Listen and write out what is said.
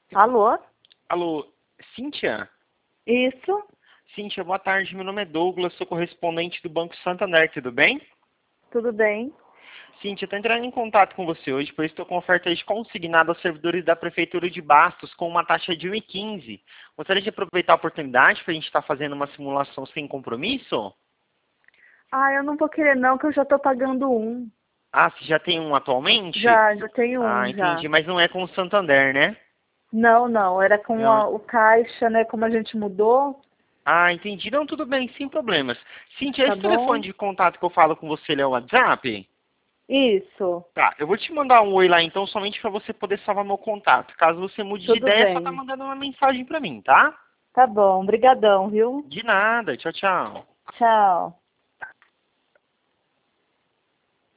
Alô? Alô, Cíntia? Isso? Cíntia, boa tarde. Meu nome é Douglas, sou correspondente do Banco Santander, tudo bem? Tudo bem? Cíntia, estou entrando em contato com você hoje, pois estou com oferta de consignado aos servidores da Prefeitura de Bastos com uma taxa de 1,15. Gostaria de aproveitar a oportunidade para a gente estar fazendo uma simulação sem compromisso? Ah, eu não vou querer não, que eu já tô pagando um. Ah, você já tem um atualmente? Já tenho Ah, um entendi, já. mas não é com o Santander, né? Não, era com Não. o Caixa, né? Como a gente mudou, Ah, entendi. Não, tudo bem, sem problemas. Cíntia, tá esse telefone bom? de contato que eu falo com você, ele é o WhatsApp? Isso, Tá, eu vou te mandar um oi lá então, somente para você poder salvar meu contato. Caso você mude de tudo ideia, é só tá bem. mandando uma mensagem para mim, tá? Tá bom, brigadão, viu? De nada, tchau, tchau. Tchau.